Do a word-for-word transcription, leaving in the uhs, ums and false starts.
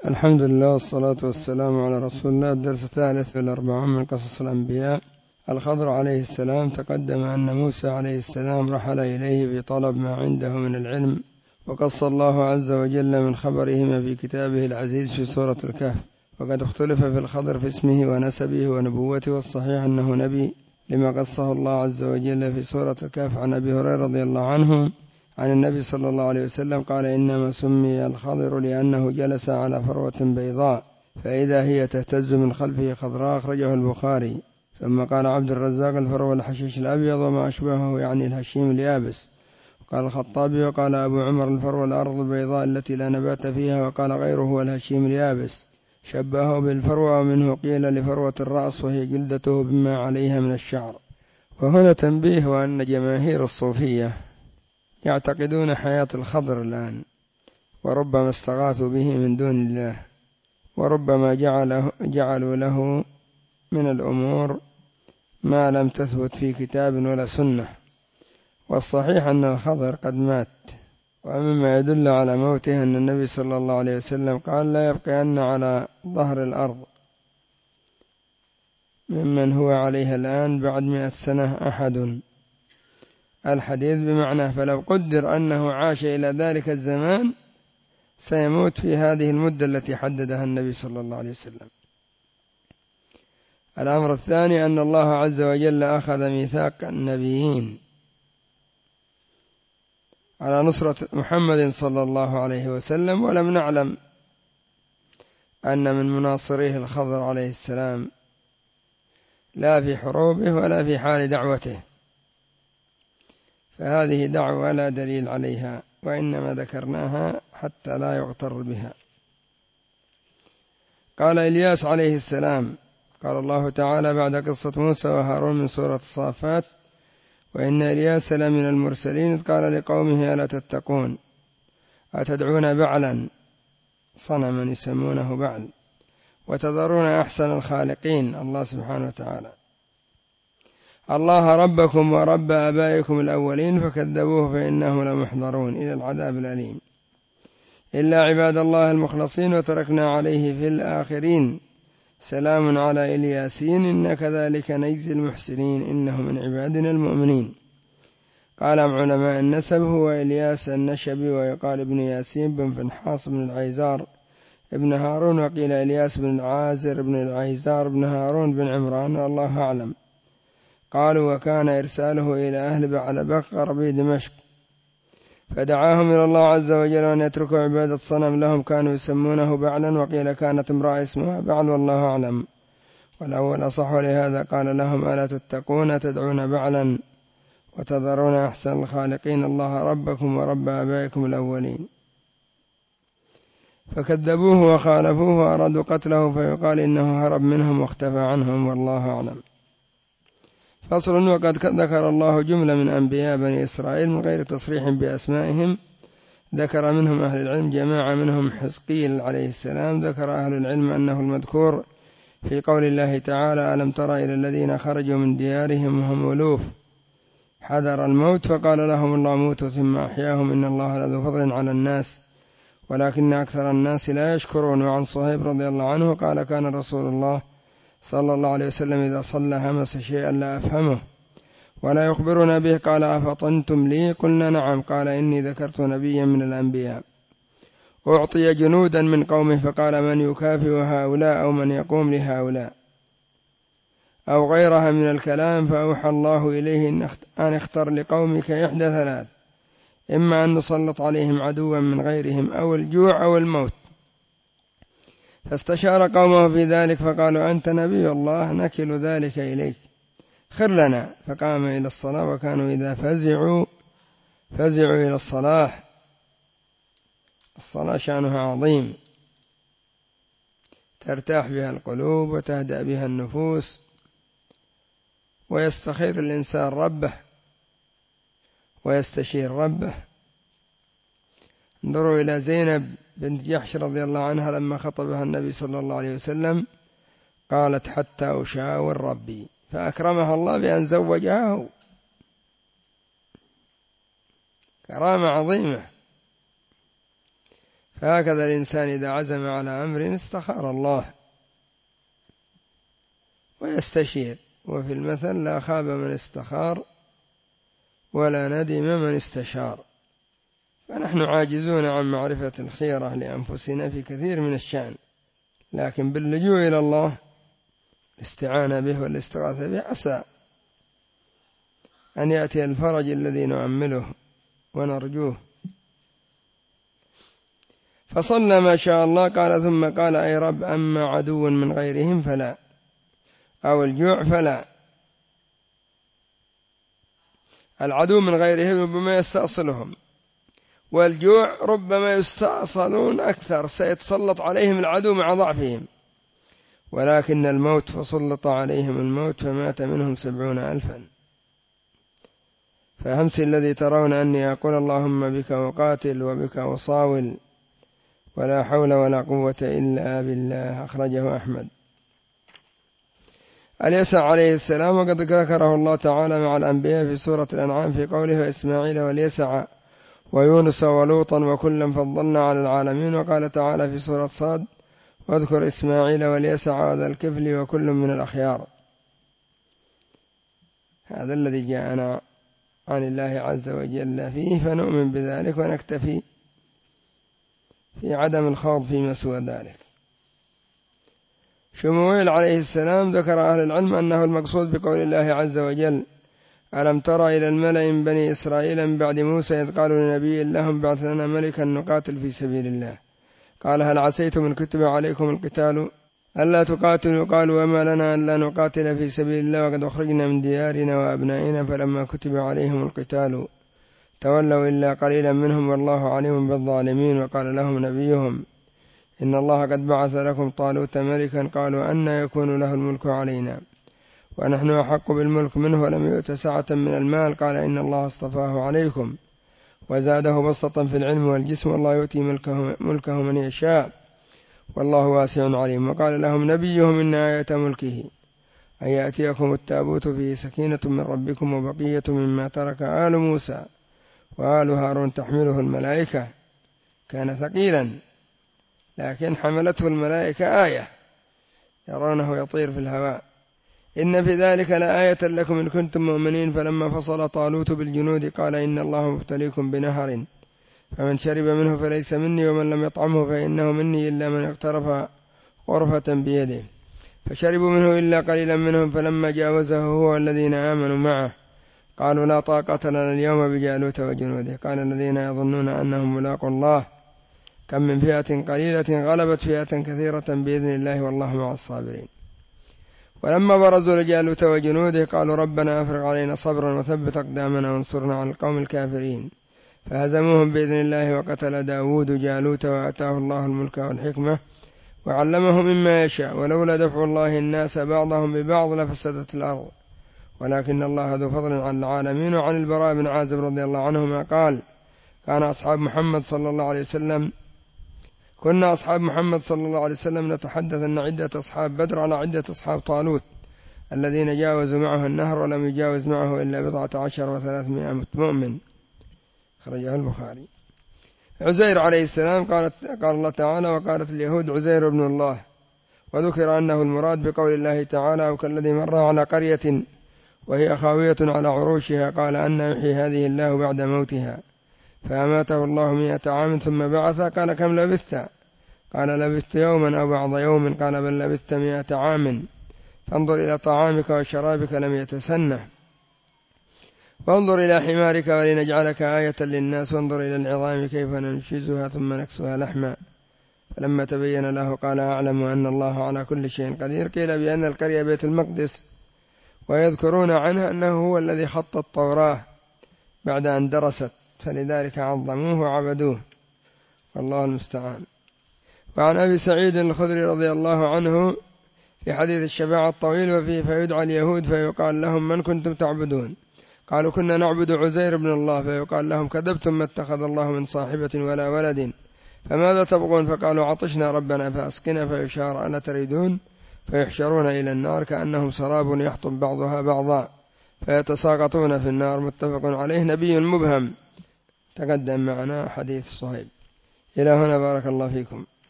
الحمد لله والصلاة والسلام على رسول الله. الدرس الثالث في الأربعون من قصص الأنبياء. الخضر عليه السلام. تقدم أن موسى عليه السلام رحل إليه بطلب ما عنده من العلم، وقص الله عز وجل من خبرهما في كتابه العزيز في سورة الكهف. وقد اختلف في الخضر في اسمه ونسبه ونبوته، والصحيح أنه نبي لما قصه الله عز وجل في سورة الكهف عن أبي هريرة رضي الله عنه عن النبي صلى الله عليه وسلم قال: إنما سمي الخضر لأنه جلس على فروة بيضاء فإذا هي تهتز من خلفه خضراء، أخرجه البخاري. ثم قال عبد الرزاق: الفروة الحشيش الأبيض وما أشبهه، يعني الهشيم اليابس. قال الخطابي وقال أبو عمر: الفروة الأرض البيضاء التي لا نبات فيها. وقال غيره: هو الهشيم اليابس، شبهه بالفروة، ومنه قيل لفروة الرأس وهي جلدته بما عليها من الشعر. وهنا تنبيه، وأن جماهير الصوفية يعتقدون حياة الخضر الآن، وربما استغاثوا به من دون الله، وربما جعله جعلوا له من الأمور ما لم تثبت في كتاب ولا سنة. والصحيح أن الخضر قد مات. ومما يدل على موته أن النبي صلى الله عليه وسلم قال: لا يبقين على ظهر الأرض ممن هو عليها الآن بعد مئة سنة أحد. الحديث بمعنى، فلو قدر أنه عاش إلى ذلك الزمان سيموت في هذه المدة التي حددها النبي صلى الله عليه وسلم. الأمر الثاني أن الله عز وجل أخذ ميثاق النبيين على نصرة محمد صلى الله عليه وسلم، ولم نعلم أن من مناصريه الخضر عليه السلام، لا في حروبه ولا في حال دعوته، فهذه دعوة لا دليل عليها، وإنما ذكرناها حتى لا يغتر بها. قال إلياس عليه السلام: قال الله تعالى بعد قصة موسى وهارون من سورة الصافات: وإن إلياس لمن المرسلين إذ قال لقومه ألا تتقون أتدعون بعلا، صنما يسمونه بعل، وتذرون أحسن الخالقين، الله سبحانه وتعالى، الله ربكم ورب آبائكم الأولين فكذبوه فإنهم لمحضرون إلى العذاب الأليم، إلا عباد الله المخلصين وتركنا عليه في الآخرين سلام على الياسين إن كذلك نجزي المحسنين إنه من عبادنا المؤمنين. قال علماء النسب: هو إلياس النشبي، ويقال ابن ياسين بن فنحاص بن العيزار ابن هارون، وقيل إلياس بن العازر بن العيزار بن هارون بن عمران، والله أعلم. قالوا: وكان إرساله إلى أهل بعلبك غربي دمشق، فدعاهم إلى الله عز وجل أن يتركوا عبادة صنم لهم كانوا يسمونه بعلا، وقيل كانت امرأة اسمها بعل، والله أعلم. والأول أصح، لهذا قال لهم: ألا تتقون تدعون بعلا وتذرون أحسن الخالقين الله ربكم ورب آبائكم الأولين. فكذبوه وخالفوه وأرادوا قتله، فيقال إنه هرب منهم واختفى عنهم، والله أعلم. فصل. وقد ذكر الله جملة من أنبياء بني إسرائيل من غير تصريح بأسمائهم، ذكر منهم أهل العلم جماعة، منهم حزقيل عليه السلام. ذكر أهل العلم أنه المذكور في قول الله تعالى: ألم تر إلى الذين خرجوا من ديارهم وهم ألوف حذر الموت فقال لهم الله موتوا ثم أحياهم إن الله لذو فضل على الناس ولكن أكثر الناس لا يشكرون. وعن صهيب رضي الله عنه قال: كان رسول الله صلى الله عليه وسلم إذا صلى همس شيئا لا أفهمه ولا يخبرنا به، قال: أفطنتم لي؟ قلنا: نعم. قال: إني ذكرت نبيا من الأنبياء أعطي جنودا من قومه فقال: من يكافئ هؤلاء أو من يقوم لهؤلاء أو غيرها من الكلام، فأوحى الله إليه أن اختر لقومك إحدى ثلاث: إما أن نسلط عليهم عدوا من غيرهم أو الجوع أو الموت. فاستشار قومه في ذلك فقالوا: أنت نبي الله نكل ذلك إليك، خر لنا. فقام إلى الصلاة، وكانوا إذا فزعوا فزعوا إلى الصلاة. الصلاة شأنها عظيم، ترتاح بها القلوب وتهدأ بها النفوس، ويستخير الإنسان ربه ويستشير ربه. انظروا إلى زينب بنت جحش رضي الله عنها لما خطبها النبي صلى الله عليه وسلم، قالت: حتى أشاور ربي، فأكرمها الله بأن زوجها، كرامة عظيمة. فهكذا الإنسان إذا عزم على أمر استخار الله ويستشير، وفي المثل لا خاب من استخار ولا ندم من استشار. فنحن عاجزون عن معرفة الخيرة لأنفسنا في كثير من الشأن، لكن باللجوء إلى الله الاستعانة به والاستغاثة به عسى أن يأتي الفرج الذي نؤمله ونرجوه. فصلى ما شاء الله. قال ثم قال أي رب أما عدو من غيرهم فلا، أو الجوع فلا. العدو من غيرهم ربما يستأصلهم، والجوع ربما يستأصلون أكثر، سيتسلط عليهم العدو مع ضعفهم. ولكن الموت فسلط عليهم الموت فمات منهم سبعون ألفا. فأمس الذي ترون أني أقول اللهم بك أقاتل وبك أصاول ولا حول ولا قوة إلا بالله. أخرجه أحمد. اليسع عليه السلام وقد ذكره الله تعالى مع الأنبياء في سورة الأنعام في قوله وإسماعيل واليسع ويونس ولوطا وكلا فضلنا على العالمين. وقال تعالى في سورة صاد واذكر إسماعيل واليسع وذا الكفل وكل من الأخيار. هذا الذي جاءنا عن الله عز وجل فيه، فنؤمن بذلك ونكتفي في عدم الخوض فيما سوى ذلك. شموئيل عليه السلام ذكر أهل العلم أنه المقصود بقول الله عز وجل ألم تر إلى الملأ من بني إسرائيل من بعد موسى إذ قالوا لنبي لهم بعث لنا ملكا نقاتل في سبيل الله قال هل عسيتم إن كتب عليكم القتال ألا تقاتلوا قالوا وما لنا ألا نقاتل في سبيل الله وقد أخرجنا من ديارنا وأبنائنا فلما كتب عليهم القتال تولوا إلا قليلا منهم والله عليم بالظالمين. وقال لهم نبيهم إن الله قد بعث لكم طالوت ملكا قالوا أن يكون له الملك علينا ونحن أحق بالملك منه ولم يؤت سعة من المال قال إن الله اصطفاه عليكم وزاده بسطة في العلم والجسم والله يؤتي ملكه, ملكه من يشاء والله واسع عليم. وقال لهم نبيهم إن آية ملكه أن يأتيكم التابوت فيه سكينة من ربكم وبقية مما ترك آل موسى وآل هارون تحمله الملائكة كان ثقيلا لكن حملته الملائكة آية يرونه يطير في الهواء إن في ذلك لآية لكم إن كنتم مؤمنين. فلما فصل طالوت بالجنود قال إن الله مبتليكم بنهر فمن شرب منه فليس مني ومن لم يطعمه فإنه مني إلا من اقترف غرفة بيده فشربوا منه إلا قليلا منهم فلما جاوزه هو الذين آمنوا معه قالوا لا طاقة لنا اليوم بجالوت وجنوده. قال الذين يظنون أنهم ملاقوا الله كم من فئة قليلة غلبت فئة كثيرة بإذن الله والله مع الصابرين. ولما برزوا لجالوت وجنوده قالوا ربنا أفرغ علينا صبرا وثبت أقدامنا وانصرنا على القوم الكافرين فهزموهم بإذن الله. وقتل داود جالوت وآتاه الله الملك والحكمة وعلمه مما يشاء ولولا دفع الله الناس بعضهم ببعض لفسدت الأرض ولكن الله ذو فضل على العالمين. وعن البراء بن عازب رضي الله عنهما قال كان أصحاب محمد صلى الله عليه وسلم كنا أصحاب محمد صلى الله عليه وسلم نتحدث أن عدة أصحاب بدر على عدة أصحاب طالوت الذين جاوزوا معه النهر ولم يجاوز معه إلا بضعة عشر وثلاثمائة مؤمن. خرجه البخاري. عزير عليه السلام قالت قال الله تعالى وقالت اليهود عزير ابن الله وذكر أنه المراد بقول الله تعالى وكالذي مر على قرية وهي خاوية على عروشها قال أن يحيي هذه الله بعد موتها فأماته الله مئة عام ثم بعث قال كم لبثت قال لبثت يوما أو بعض يوم قال بل لبثت مئة عام فانظر إلى طعامك وشرابك لم يتسنه وانظر إلى حمارك ولنجعلك آية للناس وانظر إلى العظام كيف ننشزها ثم نكسوها لحما فلما تبين له قال أعلم أن الله على كل شيء قدير. قيل بأن القرية بيت المقدس ويذكرون عنها أنه هو الذي خط التوراة بعد أن درست فلذلك عظموه وعبدوه والله المستعان. وعن أبي سعيد الخدري رضي الله عنه في حديث الشفاعة الطويل وفيه فيدعى اليهود فيقال لهم من كنتم تعبدون قالوا كنا نعبد عزير بن الله فيقال لهم كذبتم ما اتخذ الله من صاحبة ولا ولد فماذا تبغون فقالوا عطشنا ربنا فأسقنا فيشار ألا تريدون فيحشرون إلى النار كأنهم سراب يحطب بعضها بعضا فيتساقطون في النار. متفق عليه. نبي مبهم تقدم معنا حديث صهيب. إلى هنا بارك الله فيكم.